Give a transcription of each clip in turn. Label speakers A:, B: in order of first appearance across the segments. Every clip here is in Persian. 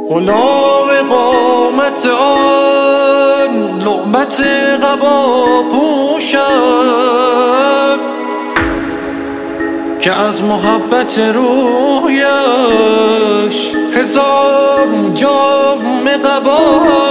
A: غلام قامت آن لعبت قبا پوشم که از محبت رویش هزار جام قبا.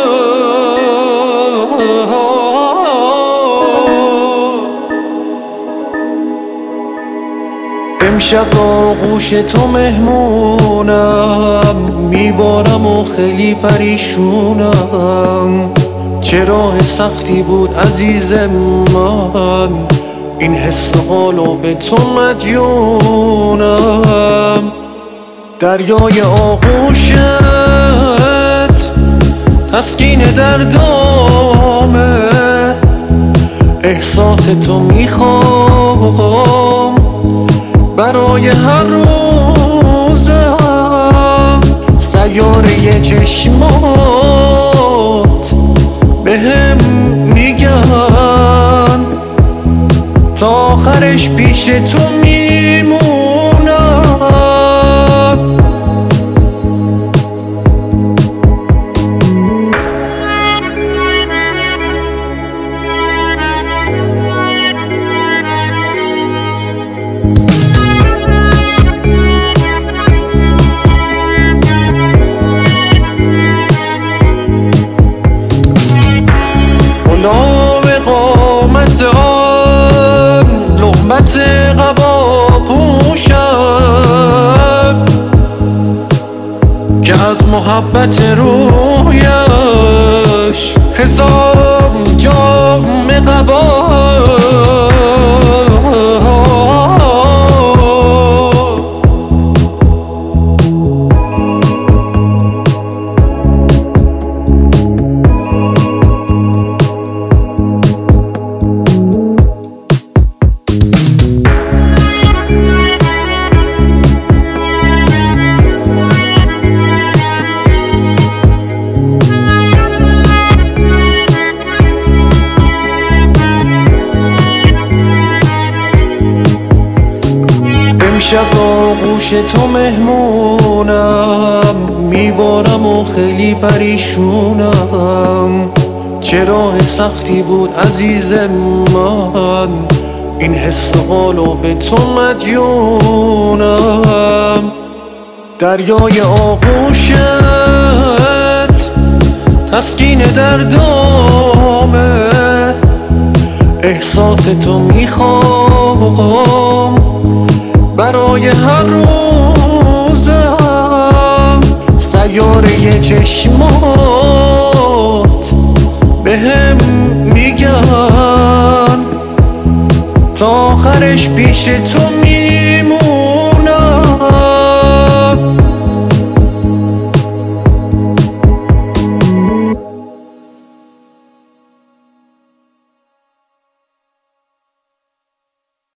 A: امشب آغوش تو مهمونم، میبارم و خیلی پریشونم. چه راه سختی بود عزیز من، این حس و حالو به تو مدیونم. دریای آغوشت تسکین دردامه، احساس تو میخوام برای هر روزم. سیاره چشمات بهم میگن تا آخرش پیش تو میمونم. غلام قامت آن لعبت قبا پوشم که از محبت رویش هزار جام قبا. امشب آغوش تو مهمونم، میبارم و خیلی پریشونم. چه راه سختی بود عزیز من، این حس و حالو به تو مدیونم. دریای آغوشت تسکین دردامه، احساس تو میخوام برای هر روزم. سیاره چشمات بهم میگن تا آخرش پیش تو میمونم.